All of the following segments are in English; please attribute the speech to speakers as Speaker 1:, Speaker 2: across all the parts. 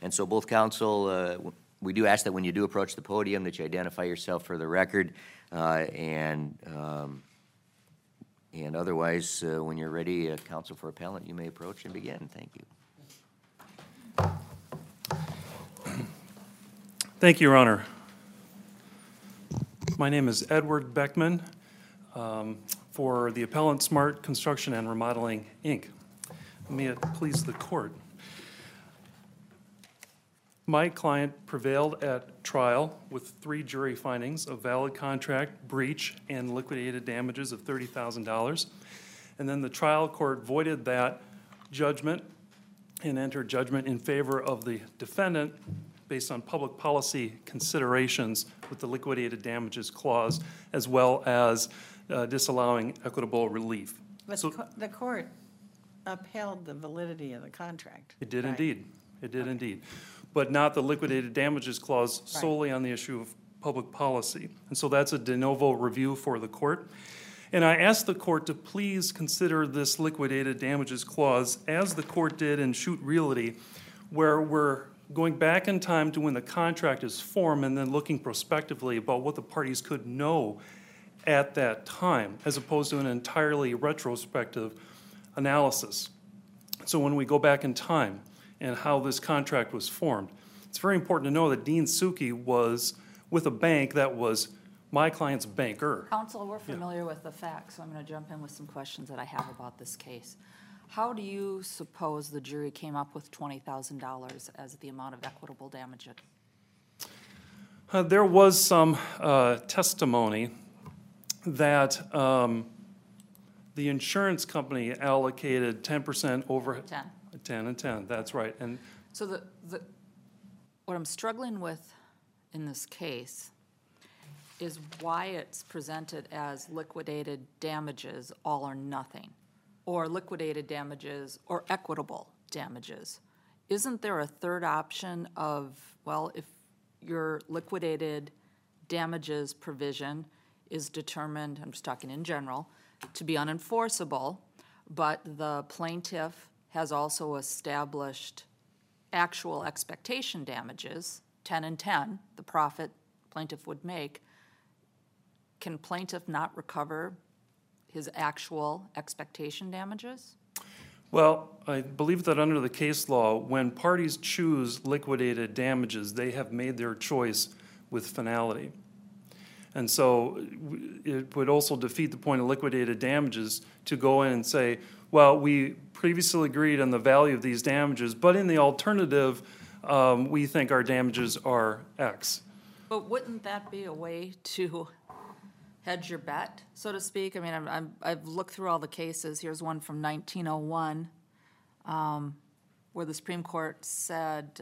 Speaker 1: And so both counsel, we do ask that when you do approach the podium that you identify yourself for the record, and otherwise, when you're ready, counsel for appellant, you may approach and begin. Thank you.
Speaker 2: Thank you, Your Honor. My name is Edward Beckman for the appellant Smart Construction and Remodeling, Inc. May it please the court. My client prevailed at trial with 3 jury findings of valid contract, breach, and liquidated damages of $30,000. And then the trial court voided that judgment and entered judgment in favor of the defendant based on public policy considerations with the liquidated damages clause, as well as disallowing equitable relief.
Speaker 3: But the court upheld the validity of the contract.
Speaker 2: It did,
Speaker 3: right?
Speaker 2: indeed. It did indeed. But not the liquidated damages clause solely on the issue of public policy. And so that's a de novo review for the court. And I asked the court to please consider this liquidated damages clause as the court did in Shoot Realty, where we're going back in time to when the contract is formed and then looking prospectively about what the parties could know at that time, as opposed to an entirely retrospective analysis. So when we go back in time and how this contract was formed, it's very important to know that Dean Suki was with a bank that was my client's banker.
Speaker 4: Counsel, we're familiar with the facts, so I'm going to jump in with some questions that I have about this case. How do you suppose the jury came up with $20,000 as the amount of equitable damages?
Speaker 2: There was some testimony that the insurance company allocated 10% over 10 and 10. That's right. And
Speaker 4: so what I'm struggling with in this case is why it's presented as liquidated damages, all or nothing, or liquidated damages or equitable damages. Isn't there a third option of, well, if your liquidated damages provision is determined, I'm just talking in general, to be unenforceable, but the plaintiff has also established actual expectation damages, 10 and 10, the profit plaintiff would make, can plaintiff not recover his actual expectation damages?
Speaker 2: well, I believe that under the case law, when parties choose liquidated damages, they have made their choice with finality. And so it would also defeat the point of liquidated damages to go in and say, well, we previously agreed on the value of these damages, but in the alternative, we think our damages are X.
Speaker 4: But wouldn't that be a way to hedge your bet, so to speak? I mean, I've looked through all the cases. Here's one from 1901 where the Supreme Court said,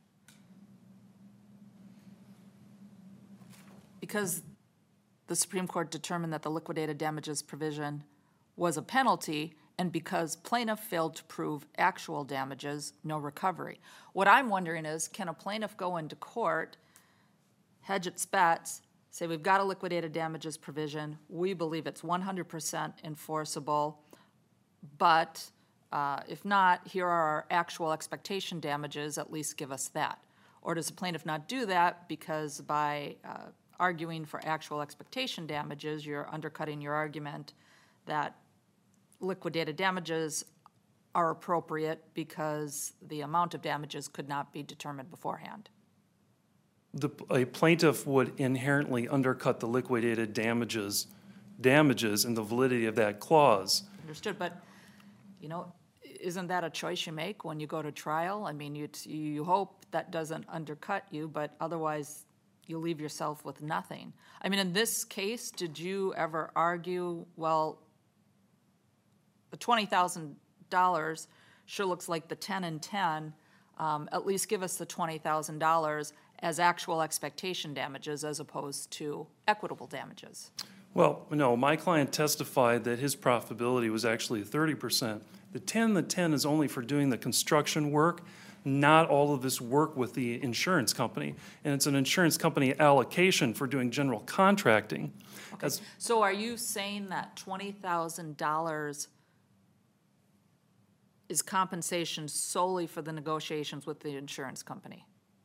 Speaker 4: because the Supreme Court determined that the liquidated damages provision was a penalty, and because plaintiff failed to prove actual damages, no recovery. What I'm wondering is, can a plaintiff go into court, hedge its bets, say we've got a liquidated damages provision, we believe it's 100% enforceable, but if not, here are our actual expectation damages, at least give us that. Or does the plaintiff not do that because by arguing for actual expectation damages, you're undercutting your argument that liquidated damages are appropriate because the amount of damages could not be determined beforehand?
Speaker 2: A plaintiff would inherently undercut the liquidated damages and the validity of that clause.
Speaker 4: Understood, but isn't that a choice you make when you go to trial? I mean, you hope that doesn't undercut you, but otherwise you leave yourself with nothing. I mean, in this case, did you ever argue, well, the $20,000 sure looks like the 10 and 10, at least give us the $20,000 as actual expectation damages as opposed to equitable damages?
Speaker 2: Well, no, my client testified that his profitability was actually 30%. The 10 is only for doing the construction work, not all of this work with the insurance company. And it's an insurance company allocation for doing general contracting.
Speaker 4: Okay. So are you saying that $20,000 is compensation solely for the negotiations with the insurance company?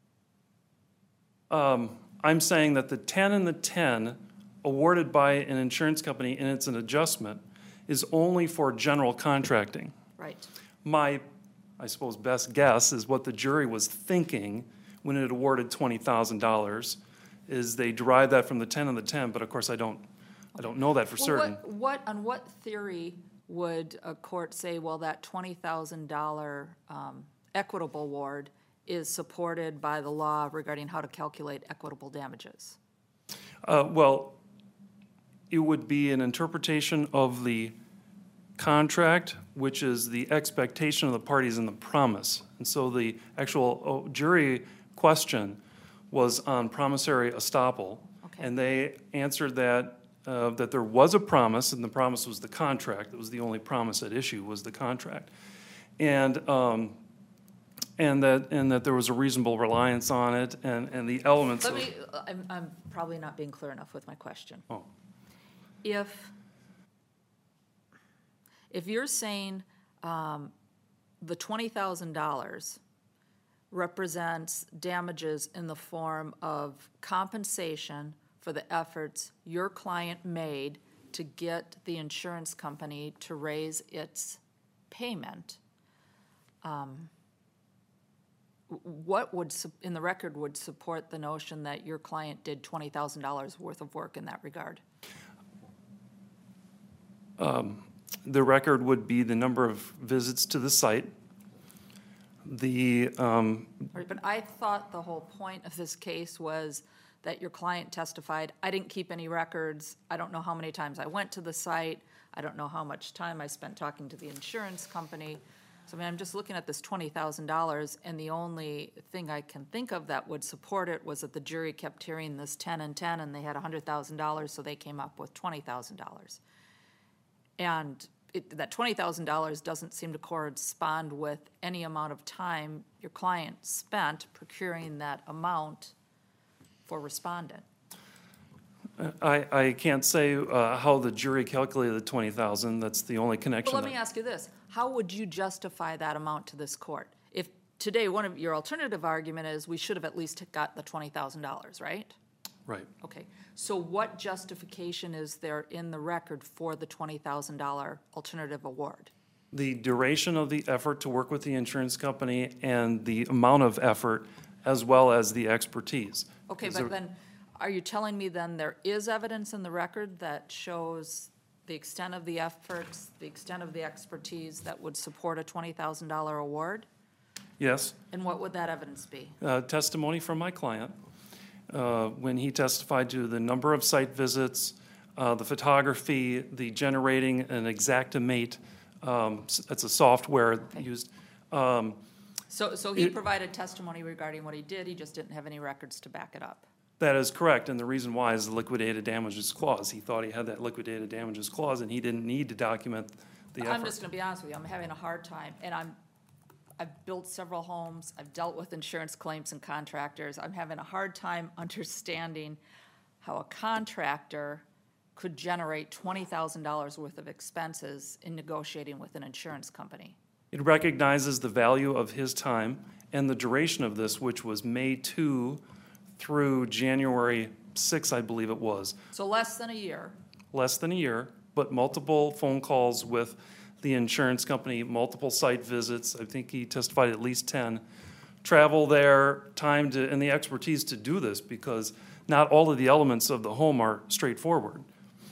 Speaker 2: I'm saying that the 10 and the 10 awarded by an insurance company, and it's an adjustment, is only for general contracting.
Speaker 4: Right.
Speaker 2: My, I suppose, best guess is what the jury was thinking when it awarded $20,000, is they derived that from the 10 and the 10, but of course I don't know that for
Speaker 4: Well,
Speaker 2: certain.
Speaker 4: on what theory would a court say, well, that $20,000 equitable award is supported by the law regarding how to calculate equitable damages?
Speaker 2: Well, it would be an interpretation of the contract, which is the expectation of the parties in the promise. And so the actual jury question was on promissory estoppel.
Speaker 4: Okay.
Speaker 2: And they answered that, that there was a promise, and the promise was the contract. It was the only promise at issue, was the contract. And that there was a reasonable reliance on it, and the elements of.
Speaker 4: I'm probably not being clear enough with my question.
Speaker 2: Oh.
Speaker 4: If you're saying the $20,000 represents damages in the form of compensation for the efforts your client made to get the insurance company to raise its payment, what would, in the record, would support the notion that your client did $20,000 worth of work in that regard?
Speaker 2: The record would be the number of visits to the site,
Speaker 4: Right, but I thought the whole point of this case was that your client testified, I didn't keep any records, I don't know how many times I went to the site, I don't know how much time I spent talking to the insurance company. So I mean, I'm just looking at this $20,000, and the only thing I can think of that would support it was that the jury kept hearing this 10 and 10, and they had $100,000, so they came up with $20,000. And that $20,000 doesn't seem to correspond with any amount of time your client spent procuring that amount for respondent.
Speaker 2: I can't say how the jury calculated the 20,000. That's the only connection.
Speaker 4: Well, let me ask you this. How would you justify that amount to this court? If today one of your alternative argument is we should have at least got the $20,000, right?
Speaker 2: Right.
Speaker 4: Okay. So what justification is there in the record for the $20,000 alternative award?
Speaker 2: The duration of the effort to work with the insurance company and the amount of effort, as well as the expertise.
Speaker 4: Okay,
Speaker 2: Is
Speaker 4: but
Speaker 2: there-
Speaker 4: then, are you telling me then there is evidence in the record that shows the extent of the efforts, the extent of the expertise that would support a $20,000 award?
Speaker 2: Yes.
Speaker 4: And what would that evidence be?
Speaker 2: Testimony from my client, when he testified to the number of site visits, the photography, the generating an Xactimate, it's a software used.
Speaker 4: So he provided testimony regarding what he did, he just didn't have any records to back it up.
Speaker 2: That is correct, and the reason why is the liquidated damages clause. He thought he had that liquidated damages clause, and he didn't need to document the effort.
Speaker 4: I'm just gonna be honest with you, I'm having a hard time, and I've built several homes, I've dealt with insurance claims and contractors, I'm having a hard time understanding how a contractor could generate $20,000 worth of expenses in negotiating with an insurance company.
Speaker 2: It recognizes the value of his time and the duration of this, which was May 2 through January 6, I believe it was.
Speaker 4: So less than a year.
Speaker 2: Less than a year, but multiple phone calls with the insurance company, multiple site visits. I think he testified at least 10. Travel there, time to, and the expertise to do this, because not all of the elements of the home are straightforward.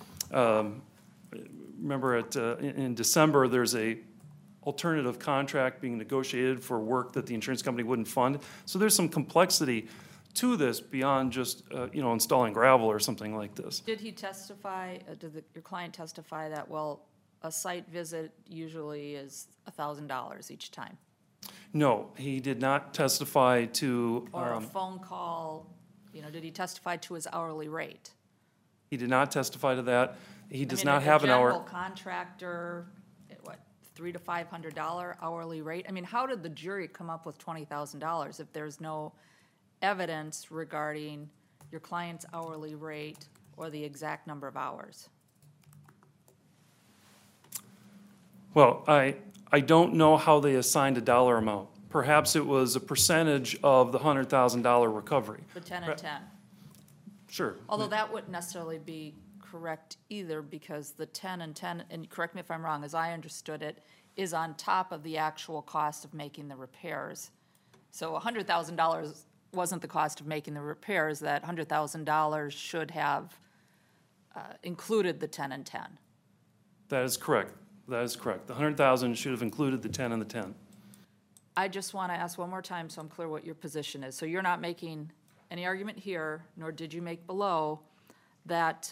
Speaker 2: Remember, in December, there's a alternative contract being negotiated for work that the insurance company wouldn't fund. So there's some complexity to this beyond just, installing gravel or something like this.
Speaker 4: Did he testify, your client testify that, well, a site visit usually is $1,000 each time?
Speaker 2: No, he did not testify to.
Speaker 4: Or a phone call, did he testify to his hourly rate?
Speaker 2: He did not testify to that. He does
Speaker 4: I mean,
Speaker 2: not have an
Speaker 4: A
Speaker 2: hour.
Speaker 4: general contractor, $300 to $500 hourly rate? I mean, how did the jury come up with $20,000 if there's no evidence regarding your client's hourly rate or the exact number of hours?
Speaker 2: Well, I I don't know how they assigned a dollar amount. Perhaps it was a percentage of the $100,000 recovery.
Speaker 4: The 10 and 10.
Speaker 2: Sure.
Speaker 4: Although that wouldn't necessarily be correct either, because the 10 and 10, and correct me if I'm wrong, as I understood it, is on top of the actual cost of making the repairs. So $100,000 wasn't the cost of making the repairs. That $100,000 should have included the 10 and 10.
Speaker 2: That is correct. That is correct. The 100,000 should have included the 10 and the 10.
Speaker 4: I just want to ask one more time so I'm clear what your position is. So you're not making any argument here, nor did you make below, that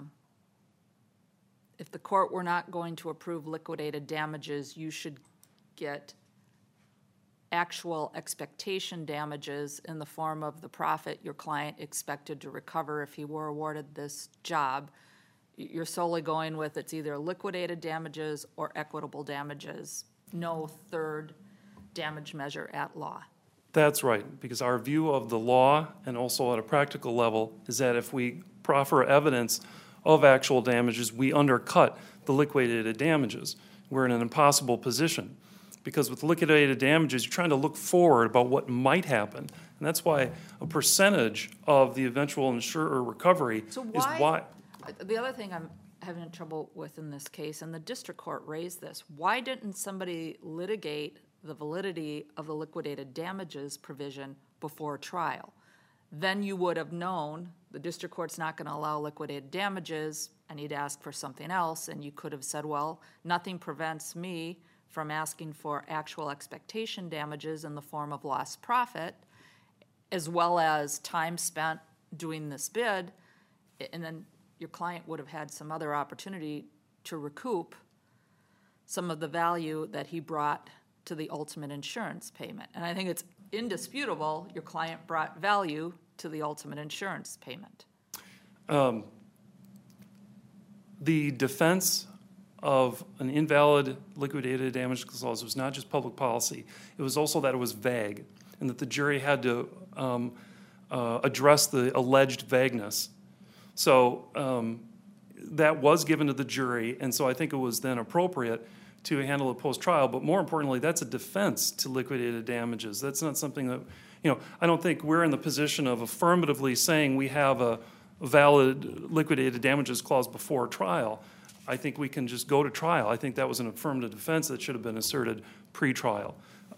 Speaker 4: if the court were not going to approve liquidated damages, you should get actual expectation damages in the form of the profit your client expected to recover if he were awarded this job. You're solely going with it's either liquidated damages or equitable damages, no third damage measure at law.
Speaker 2: That's right, because our view of the law and also at a practical level is that if we proffer evidence of actual damages, we undercut the liquidated damages. We're in an impossible position, because with liquidated damages, you're trying to look forward about what might happen. And that's why a percentage of the eventual insurer recovery
Speaker 4: So
Speaker 2: is why.
Speaker 4: The other thing I'm having trouble with in this case, and the district court raised this, why didn't somebody litigate the validity of the liquidated damages provision before trial? Then you would have known the district court's not going to allow liquidated damages. I need to ask for something else. And you could have said, well, nothing prevents me from asking for actual expectation damages in the form of lost profit, as well as time spent doing this bid. And then your client would have had some other opportunity to recoup some of the value that he brought to the ultimate insurance payment. And I think it's indisputable your client brought value to the ultimate insurance payment.
Speaker 2: The defense of an invalid liquidated damage clause was not just public policy. It was also that it was vague, and that the jury had to address the alleged vagueness. So that was given to the jury, and so I think it was then appropriate to handle it post-trial. But more importantly, that's a defense to liquidated damages. That's not something that, I don't think we're in the position of affirmatively saying we have a valid liquidated damages clause before trial. I think we can just go to trial. I think that was an affirmative defense that should have been asserted pre-trial.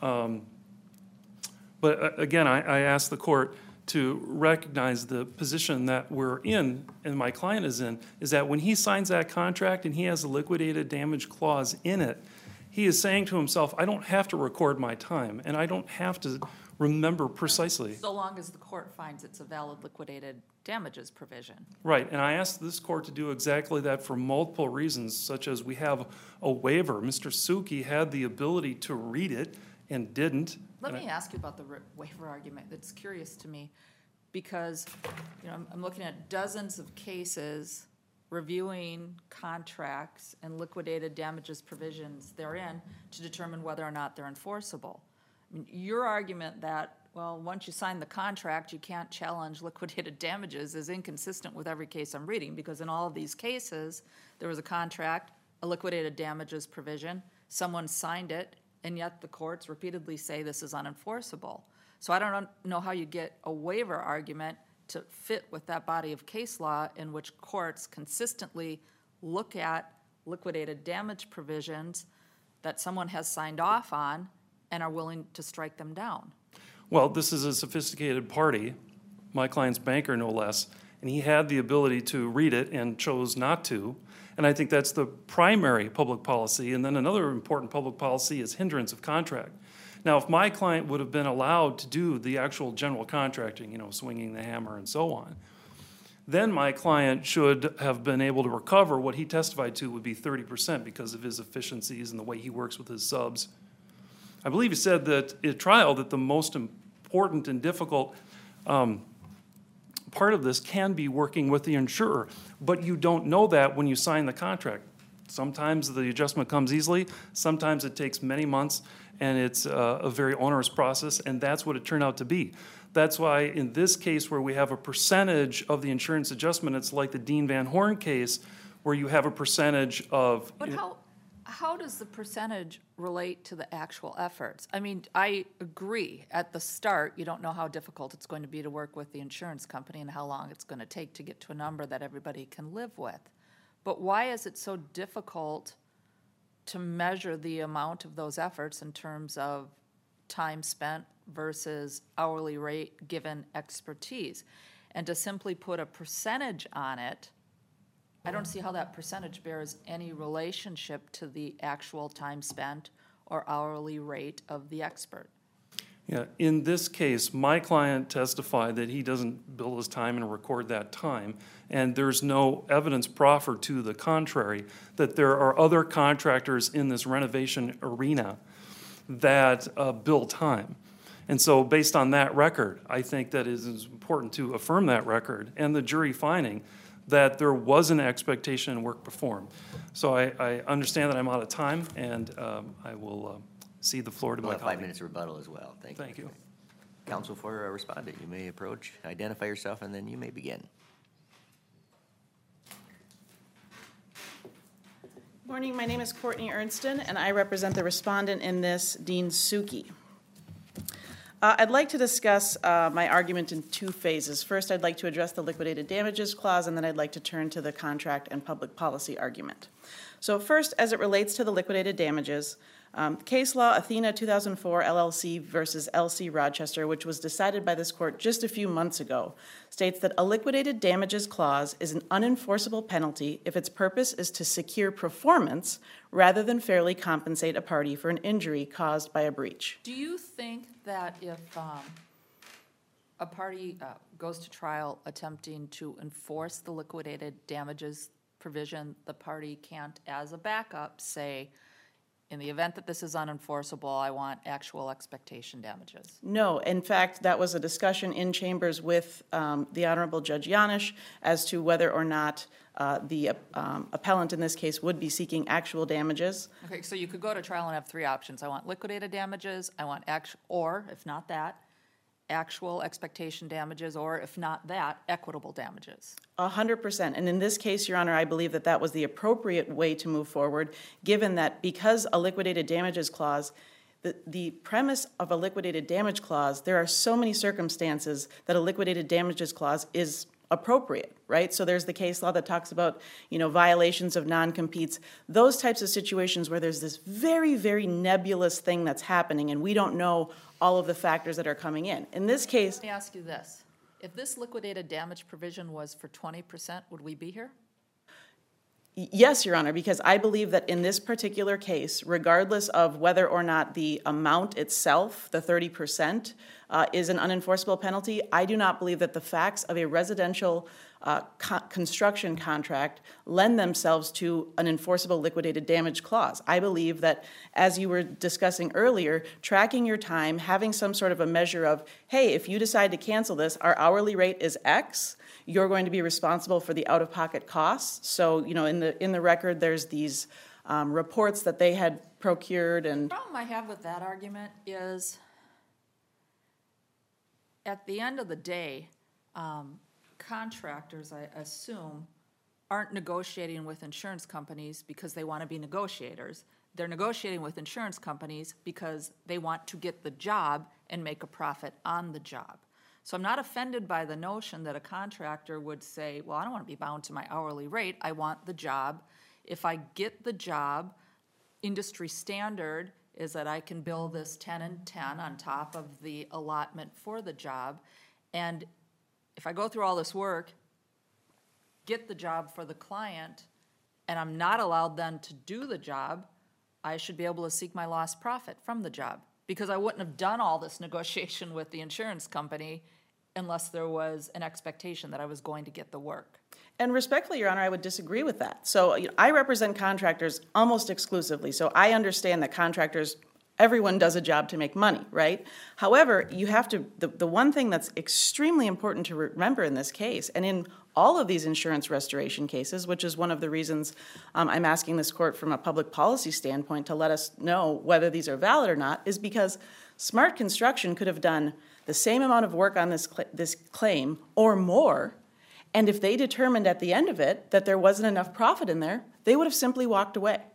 Speaker 2: But again, I asked the court to recognize the position that we're in, and my client is in, is that when he signs that contract and he has a liquidated damage clause in it, he is saying to himself, I don't have to record my time, and I don't have to remember precisely.
Speaker 4: So long as the court finds it's a valid liquidated damages provision.
Speaker 2: Right, and I asked this court to do exactly that for multiple reasons, such as we have a waiver. Mr. Suki had the ability to read it and didn't.
Speaker 4: Let me ask you about the waiver argument. That's curious to me, because I'm looking at dozens of cases reviewing contracts and liquidated damages provisions therein to determine whether or not they're enforceable. I mean, your argument that, well, once you sign the contract, you can't challenge liquidated damages is inconsistent with every case I'm reading, because in all of these cases, there was a contract, a liquidated damages provision, someone signed it, and yet the courts repeatedly say this is unenforceable. So I don't know how you get a waiver argument to fit with that body of case law in which courts consistently look at liquidated damage provisions that someone has signed off on and are willing to strike them down.
Speaker 2: Well, this is a sophisticated party, my client's banker no less, and he had the ability to read it and chose not to. And I think that's the primary public policy. And then another important public policy is hindrance of contract. Now, if my client would have been allowed to do the actual general contracting, swinging the hammer and so on, then my client should have been able to recover what he testified to would be 30% because of his efficiencies and the way he works with his subs. I believe he said that at trial that the most important and difficult part of this can be working with the insurer, but you don't know that when you sign the contract. Sometimes the adjustment comes easily, sometimes it takes many months, and it's a very onerous process, and that's what it turned out to be. That's why in this case where we have a percentage of the insurance adjustment, it's like the Dean Van Horn case where you have a percentage of...
Speaker 4: But How does the percentage relate to the actual efforts? I mean, I agree, at the start, you don't know how difficult it's going to be to work with the insurance company and how long it's going to take to get to a number that everybody can live with. But why is it so difficult to measure the amount of those efforts in terms of time spent versus hourly rate given expertise? And to simply put a percentage on it, I don't see how that percentage bears any relationship to the actual time spent or hourly rate of the expert.
Speaker 2: Yeah, in this case, my client testified that he doesn't bill his time and record that time, and there's no evidence proffered to the contrary, that there are other contractors in this renovation arena that bill time. And so based on that record, I think that it is important to affirm that record and the jury finding that there was an expectation and work performed. So I understand that I'm out of time, and I will cede the floor to
Speaker 1: We'll
Speaker 2: my
Speaker 1: have 5
Speaker 2: colleague.
Speaker 1: minutes of rebuttal as well. Thank you.
Speaker 2: Thank you.
Speaker 1: Counsel for a respondent, you may approach, identify yourself, and then you may begin.
Speaker 5: Morning, my name is Courtney Ernston, and I represent the respondent in this, Dean Suki. I'd like to discuss my argument in two phases. First, I'd like to address the liquidated damages clause, and then I'd like to turn to the contract and public policy argument. So first, as it relates to the liquidated damages, case law Athena 2004 LLC versus LC Rochester, which was decided by this court just a few months ago, states that a liquidated damages clause is an unenforceable penalty if its purpose is to secure performance rather than fairly compensate a party for an injury caused by a breach.
Speaker 4: Do you think that if a party goes to trial attempting to enforce the liquidated damages provision, the party can't, as a backup, say, in the event that this is unenforceable, I want actual expectation damages?
Speaker 5: No, in fact, that was a discussion in chambers with the Honorable Judge Yanish as to whether or not the appellant in this case would be seeking actual damages.
Speaker 4: Okay, so you could go to trial and have three options. I want liquidated damages, I want or, if not that, actual expectation damages, or if not that, equitable damages.
Speaker 5: 100%. And in this case, Your Honor, I believe that that was the appropriate way to move forward, given that because a liquidated damages clause, the premise of a liquidated damage clause, there are so many circumstances that a liquidated damages clause is appropriate, right? So there's the case law that talks about, violations of non-competes, those types of situations where there's this very, very nebulous thing that's happening and we don't know all of the factors that are coming in. In this case,
Speaker 4: Let me ask you this. If this liquidated damage provision was for 20%, would we be here?
Speaker 5: yes, Your Honor, because I believe that in this particular case, regardless of whether or not the amount itself, the 30%, is an unenforceable penalty, I do not believe that the facts of a residential construction contract lend themselves to an enforceable liquidated damage clause. I believe that, as you were discussing earlier, tracking your time, having some sort of a measure of, hey, if you decide to cancel this, our hourly rate is X, you're going to be responsible for the out-of-pocket costs. So, in the record, there's these reports that they had procured. And
Speaker 4: The problem I have with that argument is, at the end of the day, contractors, I assume, aren't negotiating with insurance companies because they want to be negotiators. They're negotiating with insurance companies because they want to get the job and make a profit on the job. So I'm not offended by the notion that a contractor would say, well, I don't want to be bound to my hourly rate. I want the job. If I get the job, industry standard is that I can bill this 10 and 10 on top of the allotment for the job. And if I go through all this work, get the job for the client, and I'm not allowed then to do the job, I should be able to seek my lost profit from the job, because I wouldn't have done all this negotiation with the insurance company unless there was an expectation that I was going to get the work.
Speaker 5: And respectfully, Your Honor, I would disagree with that. So I represent contractors almost exclusively, so I understand that contractors, everyone does a job to make money, right? However, you have to, the one thing that's extremely important to remember in this case, and in all of these insurance restoration cases, which is one of the reasons I'm asking this court from a public policy standpoint to let us know whether these are valid or not, is because Smart Construction could have done the same amount of work on this claim or more, and if they determined at the end of it that there wasn't enough profit in there, they would have simply walked away.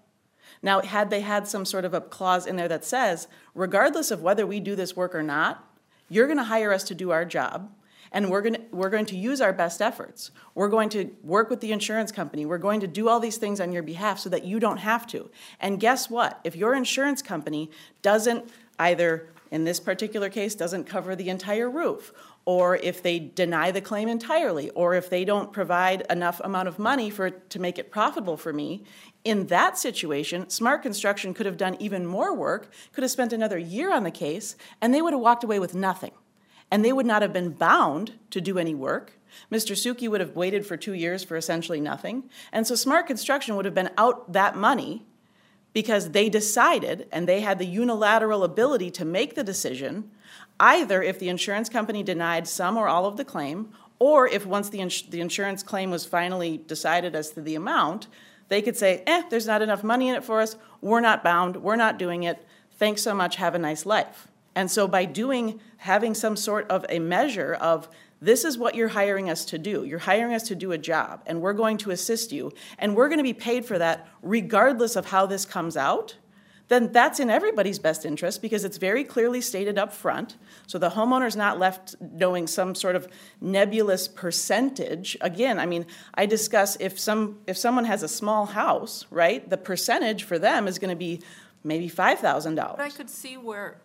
Speaker 5: Now, had they had some sort of a clause in there that says, regardless of whether we do this work or not, you're going to hire us to do our job, and we're going to use our best efforts. We're going to work with the insurance company. We're going to do all these things on your behalf so that you don't have to. And guess what? If your insurance company doesn't either, in this particular case, doesn't cover the entire roof, or if they deny the claim entirely, or if they don't provide enough amount of money to make it profitable for me, in that situation, Smart Construction could have done even more work, could have spent another year on the case, and they would have walked away with nothing. And they would not have been bound to do any work. Mr. Suki would have waited for 2 years for essentially nothing. And so Smart Construction would have been out that money because they decided, and they had the unilateral ability to make the decision, either if the insurance company denied some or all of the claim, or if once the insurance claim was finally decided as to the amount, they could say, there's not enough money in it for us, we're not bound, we're not doing it, thanks so much, have a nice life. And so by having some sort of a measure of, this is what you're hiring us to do. You're hiring us to do a job, and we're going to assist you, and we're going to be paid for that regardless of how this comes out, then that's in everybody's best interest because it's very clearly stated up front. So the homeowner's not left knowing some sort of nebulous percentage. Again, I mean, I discuss if someone has a small house, right, the percentage for them is going to be maybe $5,000.
Speaker 4: But I could see where,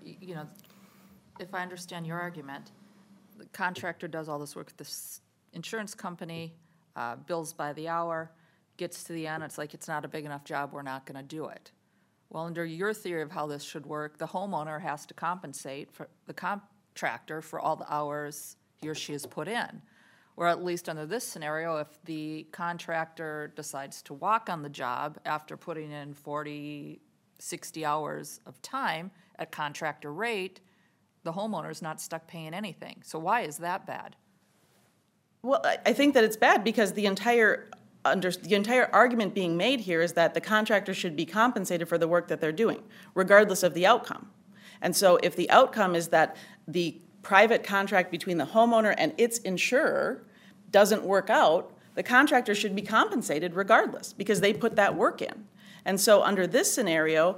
Speaker 4: if I understand your argument, the contractor does all this work with this insurance company, bills by the hour, gets to the end, it's like, it's not a big enough job, we're not going to do it. Well, under your theory of how this should work, the homeowner has to compensate for the contractor for all the hours he or she has put in. Or at least under this scenario, if the contractor decides to walk on the job after putting in 40, 60 hours of time at contractor rate, the homeowner's not stuck paying anything. So why is that bad?
Speaker 5: Well, I think that it's bad because the entire argument being made here is that the contractor should be compensated for the work that they're doing, regardless of the outcome. And so if the outcome is that the private contract between the homeowner and its insurer doesn't work out, the contractor should be compensated regardless because they put that work in. And so under this scenario,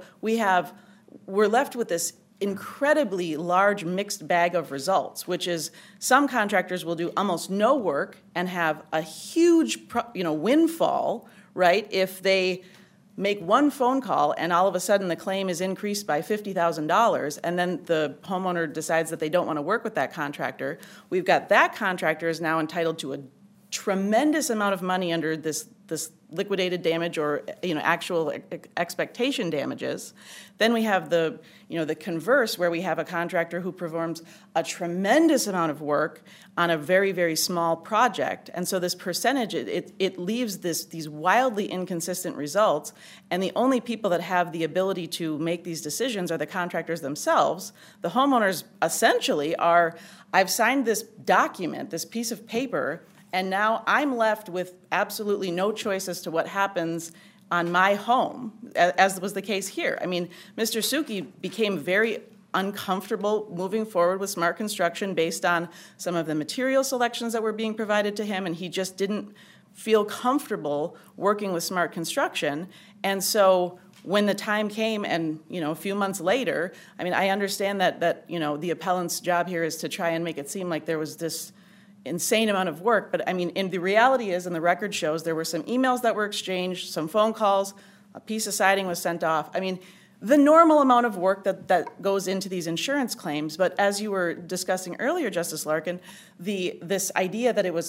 Speaker 5: we're left with this incredibly large mixed bag of results, which is some contractors will do almost no work and have a huge windfall, right, if they make one phone call and all of a sudden the claim is increased by $50,000 and then the homeowner decides that they don't want to work with that contractor. We've got that contractor is now entitled to a tremendous amount of money under this liquidated damage or actual expectation damages. Then we have the converse where we have a contractor who performs a tremendous amount of work on a very, very small project. And so this percentage, it leaves these wildly inconsistent results. And the only people that have the ability to make these decisions are the contractors themselves. The homeowners essentially are, I've signed this document, this piece of paper, and now I'm left with absolutely no choice as to what happens on my home, as was the case here. I mean, Mr. Suki became very uncomfortable moving forward with Smart Construction based on some of the material selections that were being provided to him, and he just didn't feel comfortable working with Smart Construction. And so when the time came and, a few months later, I mean, I understand that the appellant's job here is to try and make it seem like there was this insane amount of work, but I mean, the reality is, and the record shows, there were some emails that were exchanged, some phone calls, a piece of siding was sent off. I mean, the normal amount of work that goes into these insurance claims, but as you were discussing earlier, Justice Larkin, this idea that it was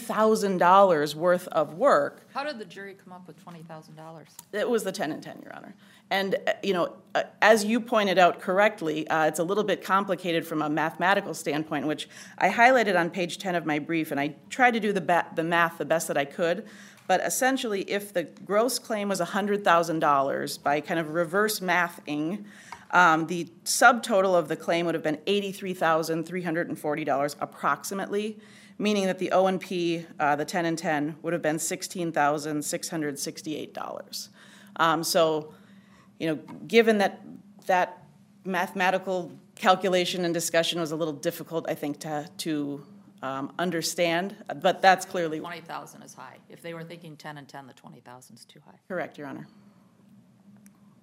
Speaker 5: $20,000 worth of work.
Speaker 4: How did the jury come up with $20,000?
Speaker 5: It was the 10 and 10, Your Honor. And, as you pointed out correctly, it's a little bit complicated from a mathematical standpoint, which I highlighted on page 10 of my brief, and I tried to do the math the best that I could. But essentially, if the gross claim was $100,000, by kind of reverse mathing, the subtotal of the claim would have been $83,340 approximately, meaning that the O&P, the 10 and 10, would have been $16,668. So, given that mathematical calculation and discussion was a little difficult, I think, to understand, but that's clearly
Speaker 4: 20,000 is high. If they were thinking 10 and 10, the 20,000 is too high.
Speaker 5: correct, Your Honor.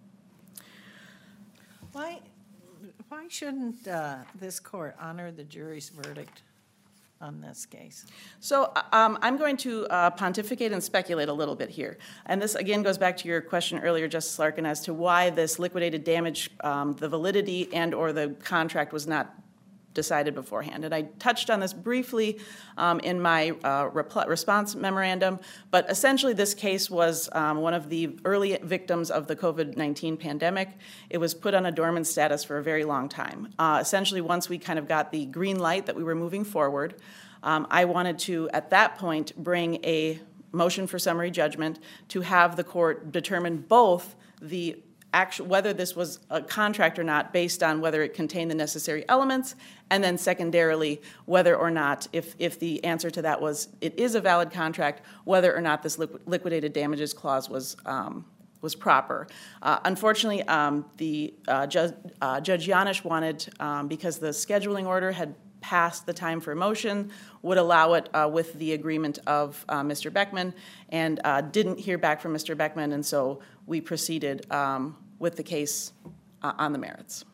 Speaker 3: Why shouldn't this court honor the jury's verdict on this case?
Speaker 5: So I'm going to pontificate and speculate a little bit here. And this, again, goes back to your question earlier, Justice Larkin, as to why this liquidated damage, the validity and/or the contract was not decided beforehand. And I touched on this briefly in my response memorandum, but essentially this case was one of the early victims of the COVID-19 pandemic. It was put on a dormant status for a very long time. Essentially, once we kind of got the green light that we were moving forward, I wanted to, at that point, bring a motion for summary judgment to have the court determine both the whether this was a contract or not based on whether it contained the necessary elements, and then secondarily, whether or not, if the answer to that was it is a valid contract, whether or not this liquidated damages clause was proper. Unfortunately, Judge Yanish wanted, because the scheduling order had passed the time for motion, would allow it with the agreement of Mr. Beckman, and didn't hear back from Mr. Beckman, and so we proceeded with the case on the merits.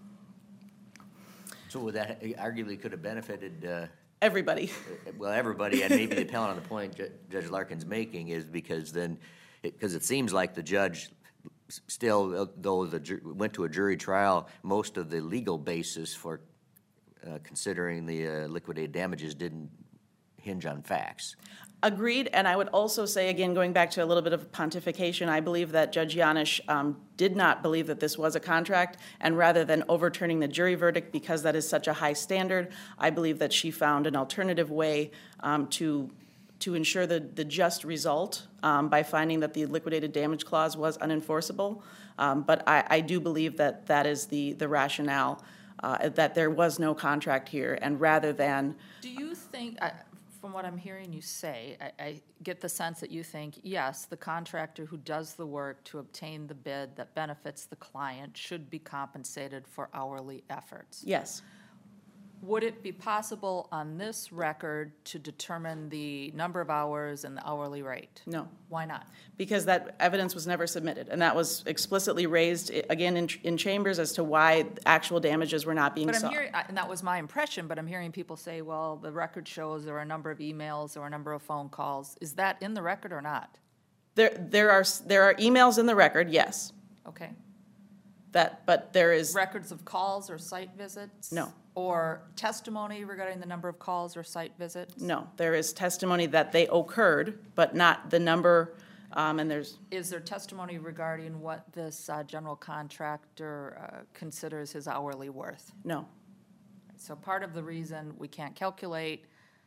Speaker 1: So would that arguably could have benefited
Speaker 5: Everybody.
Speaker 1: well, everybody, and maybe the appellant on the point Judge Larkin's making is because then, because it seems like the judge still, though went to a jury trial, most of the legal basis for considering the liquidated damages didn't hinge on facts.
Speaker 5: Agreed, and I would also say, again, going back to a little bit of pontification, I believe that Judge Yanish did not believe that this was a contract, and rather than overturning the jury verdict because that is such a high standard, I believe that she found an alternative way to ensure the just result by finding that the liquidated damage clause was unenforceable. But I do believe that that is the rationale, that there was no contract here, and rather than...
Speaker 4: Do you think, from what I'm hearing you say, I get the sense that you think, yes, the contractor who does the work to obtain the bid that benefits the client should be compensated for hourly efforts.
Speaker 5: Yes.
Speaker 4: Would it be possible on this record to determine the number of hours and the hourly rate?
Speaker 5: No.
Speaker 4: Why not?
Speaker 5: Because that evidence was never submitted, and that was explicitly raised, again, in chambers as to why actual damages were not being
Speaker 4: But I'm
Speaker 5: sought.
Speaker 4: hearing, and that was my impression, but I'm hearing people say, well, the record shows there were a number of emails, there were a number of phone calls. Is that in the record or not?
Speaker 5: There are emails in the record, yes.
Speaker 4: Okay.
Speaker 5: But there is...
Speaker 4: Records of calls or site visits?
Speaker 5: No.
Speaker 4: Or testimony regarding the number of calls or site visits?
Speaker 5: No, there is testimony that they occurred, but not the number, and there's...
Speaker 4: Is there testimony regarding what this general contractor considers his hourly worth?
Speaker 5: No.
Speaker 4: So part of the reason we can't calculate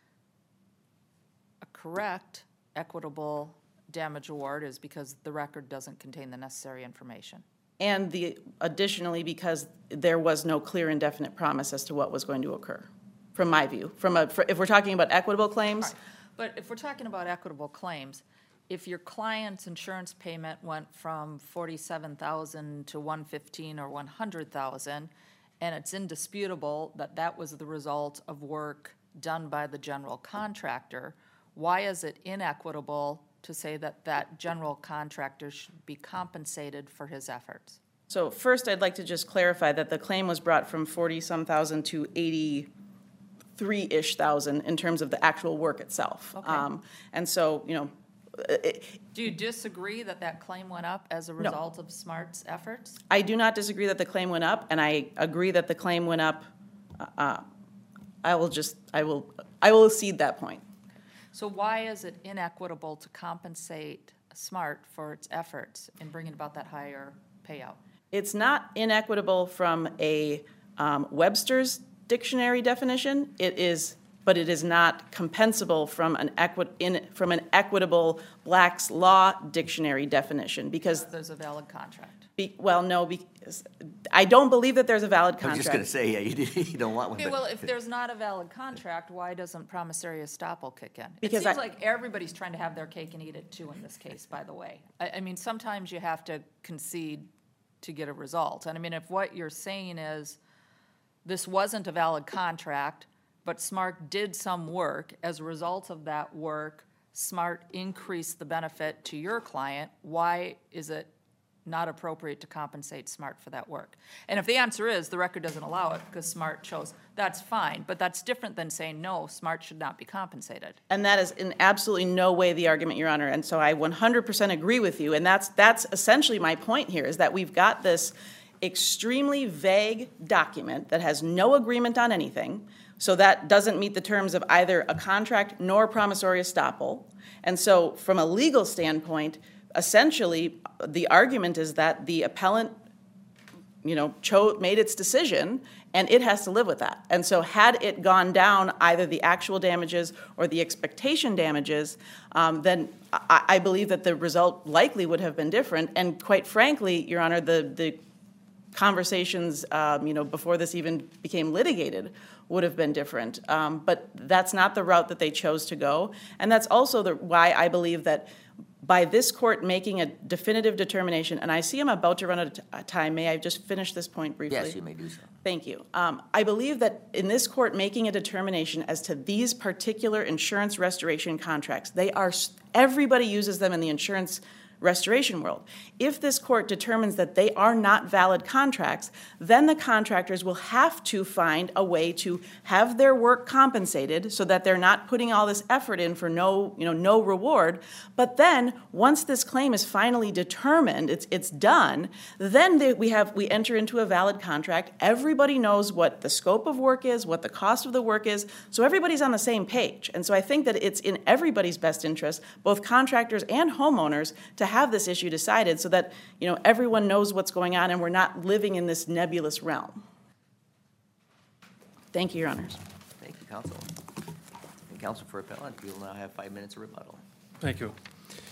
Speaker 4: a correct, equitable damage award is because the record doesn't contain the necessary information.
Speaker 5: And additionally, because there was no clear and definite promise as to what was going to occur, from my view. If we're talking about equitable claims...
Speaker 4: Right. But if we're talking about equitable claims, if your client's insurance payment went from $47,000 to $115,000 or $100,000, and it's indisputable that that was the result of work done by the general contractor, why is it inequitable to say that that general contractor should be compensated for his efforts?
Speaker 5: So first, I'd like to just clarify that the claim was brought from 40-some thousand to 83-ish thousand in terms of the actual work itself.
Speaker 4: Okay.
Speaker 5: And so, you know...
Speaker 4: Do you disagree that that claim went up as a result of SMART's efforts?
Speaker 5: I do not disagree that the claim went up, and I agree that the claim went up. I will cede that point.
Speaker 4: So why is it inequitable to compensate SMART for its efforts in bringing about that higher payout?
Speaker 5: It's not inequitable from a Webster's dictionary definition. But it is not compensable from an equitable Black's Law dictionary definition because
Speaker 4: There's a valid contract.
Speaker 5: because I don't believe that there's a valid
Speaker 1: I
Speaker 5: contract.
Speaker 1: was just going to say, yeah, you don't want one.
Speaker 4: Okay,
Speaker 1: but-
Speaker 4: well, if there's not a valid contract, why doesn't promissory estoppel kick in?
Speaker 5: Because
Speaker 4: It seems
Speaker 5: I-
Speaker 4: like everybody's trying to have their cake and eat it too in this case, by the way. I mean, sometimes you have to concede to get a result. And I mean, if what you're saying is this wasn't a valid contract, but SMART did some work, as a result of that work, SMART increased the benefit to your client, why is it not appropriate to compensate SMART for that work. And if the answer is the record doesn't allow it because SMART chose, that's fine, but that's different than saying, no, SMART should not be compensated.
Speaker 5: And that is in absolutely no way the argument, Your Honor. And so I 100% agree with you. And that's essentially my point here, is that we've got this extremely vague document that has no agreement on anything. So that doesn't meet the terms of either a contract nor promissory estoppel. And so from a legal standpoint, essentially the argument is that the appellant, made its decision, and it has to live with that. And so had it gone down either the actual damages or the expectation damages, then I believe that the result likely would have been different. And quite frankly, Your Honor, the conversations, before this even became litigated would have been different. But that's not the route that they chose to go. And that's also why I believe that by this court making a definitive determination, and I see I'm about to run out of time. May I just finish this point briefly?
Speaker 1: Yes, you may do so.
Speaker 5: Thank you. I believe that in this court making a determination as to these particular insurance restoration contracts, everybody uses them in the insurance restoration world. If this court determines that they are not valid contracts, then the contractors will have to find a way to have their work compensated so that they're not putting all this effort in for no reward. But then once this claim is finally determined, it's done, then we enter into a valid contract. Everybody knows what the scope of work is, what the cost of the work is, so everybody's on the same page. And so I think that it's in everybody's best interest, both contractors and homeowners, to have this issue decided so that everyone knows what's going on and we're not living in this nebulous realm. Thank you, Your Honors.
Speaker 1: Thank you, counsel. And counsel for appellant, you'll now have 5 minutes of rebuttal.
Speaker 2: Thank you.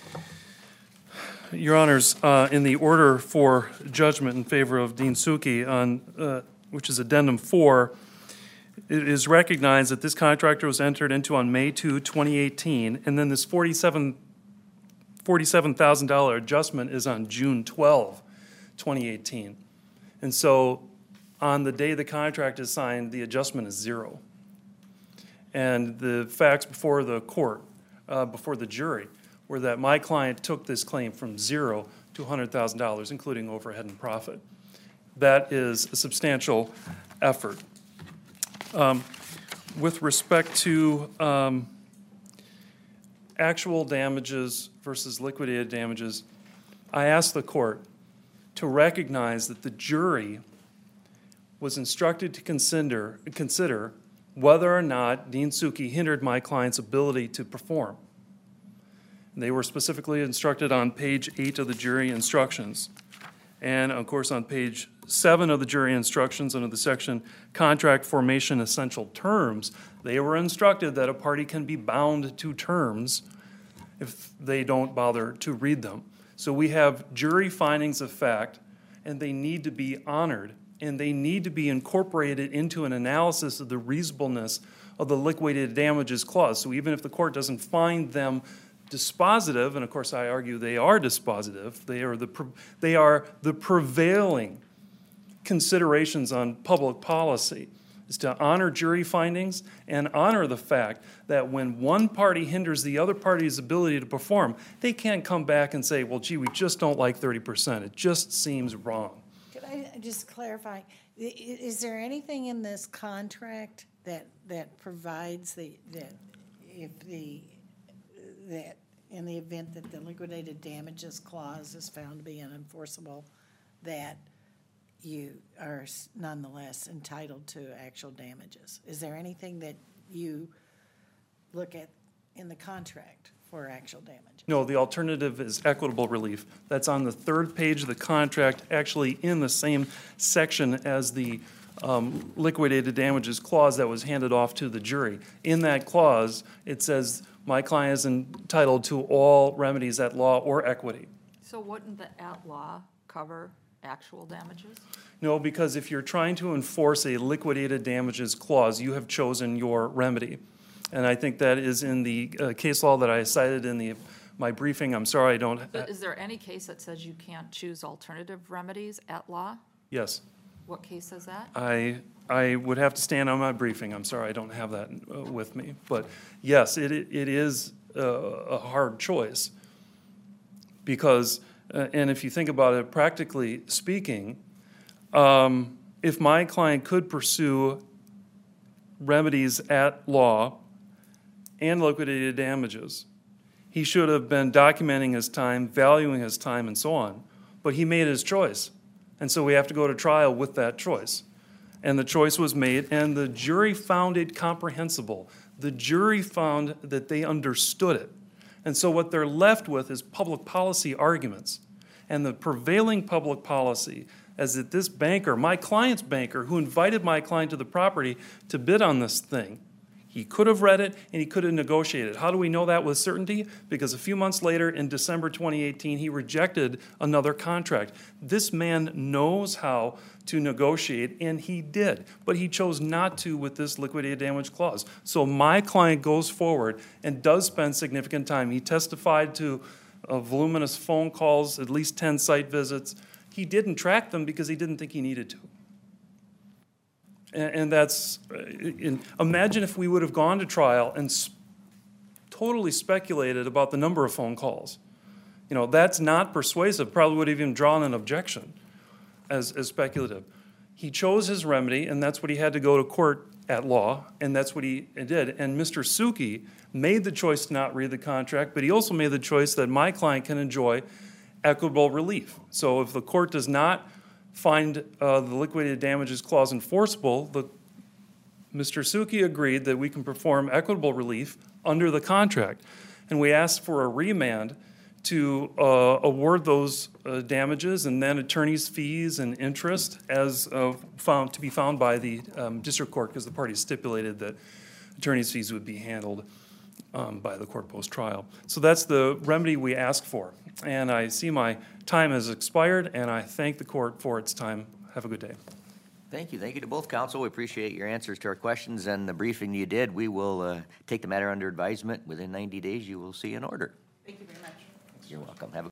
Speaker 2: Your Honors, in the order for judgment in favor of Dean Suki on, which is Addendum 4, it is recognized that this contract was entered into on May 2, 2018, and then this $47,000 adjustment is on June 12, 2018. And so on the day the contract is signed, the adjustment is zero. And the facts before the court, before the jury, were that my client took this claim from zero to $100,000, including overhead and profit. That is a substantial effort. With respect to actual damages versus liquidated damages, I asked the court to recognize that the jury was instructed to consider whether or not Dean Suki hindered my client's ability to perform. They were specifically instructed on page 8 of the jury instructions. And of course on page 7 of the jury instructions under the section Contract Formation Essential Terms, they were instructed that a party can be bound to terms if they don't bother to read them. So we have jury findings of fact, and they need to be honored, and they need to be incorporated into an analysis of the reasonableness of the liquidated damages clause. So even if the court doesn't find them dispositive, and of course I argue they are dispositive, they are the prevailing considerations on public policy, is to honor jury findings and honor the fact that when one party hinders the other party's ability to perform, they can't come back and say, well, gee, we just don't like 30%. It just seems wrong.
Speaker 3: Could I just clarify, is there anything in this contract that provides that in the event that the liquidated damages clause is found to be unenforceable, that you are nonetheless entitled to actual damages? Is there anything that you look at in the contract for actual damages?
Speaker 2: No, the alternative is equitable relief. That's on the 3rd page of the contract, actually in the same section as the liquidated damages clause that was handed off to the jury. In that clause, it says my client is entitled to all remedies at law or equity.
Speaker 4: So wouldn't the at law cover actual damages?
Speaker 2: No, because if you're trying to enforce a liquidated damages clause, you have chosen your remedy. And I think that is in the case law that I cited in my briefing. I'm sorry, I don't.
Speaker 4: Is there any case that says you can't choose alternative remedies at law?
Speaker 2: Yes.
Speaker 4: What case says that?
Speaker 2: I would have to stand on my briefing. I'm sorry, I don't have that with me. But yes, it is a hard choice because And if you think about it, practically speaking, if my client could pursue remedies at law and liquidated damages, he should have been documenting his time, valuing his time, and so on. But he made his choice. And so we have to go to trial with that choice. And the choice was made, and the jury found it comprehensible. The jury found that they understood it. And so what they're left with is public policy arguments. And the prevailing public policy is that this banker, my client's banker, who invited my client to the property to bid on this thing, he could have read it and he could have negotiated. How do we know that with certainty? Because a few months later, in December 2018, he rejected another contract. This man knows how to negotiate, and he did. But he chose not to with this liquidated damage clause. So my client goes forward and does spend significant time. He testified to voluminous phone calls, at least 10 site visits. He didn't track them because he didn't think he needed to. And that's, imagine if we would have gone to trial and totally speculated about the number of phone calls. You know, that's not persuasive, probably would have even drawn an objection as speculative. He chose his remedy, and that's what he had to go to court at law, and that's what he did. And Mr. Suki made the choice to not read the contract, but he also made the choice that my client can enjoy equitable relief. So if the court does not find the liquidated damages clause enforceable, Mr. Suki agreed that we can perform equitable relief under the contract. And we asked for a remand to award those damages and then attorney's fees and interest as found to be found by the district court, because the parties stipulated that attorney's fees would be handled by the court post-trial. So that's the remedy we asked for. And I see my time has expired, and I thank the court for its time. Have a good day.
Speaker 1: Thank you. Thank you to both counsel. We appreciate your answers to our questions and the briefing you did. We will take the matter under advisement. Within 90 days, you will see an order.
Speaker 5: Thank you very much.
Speaker 1: You're welcome. Have a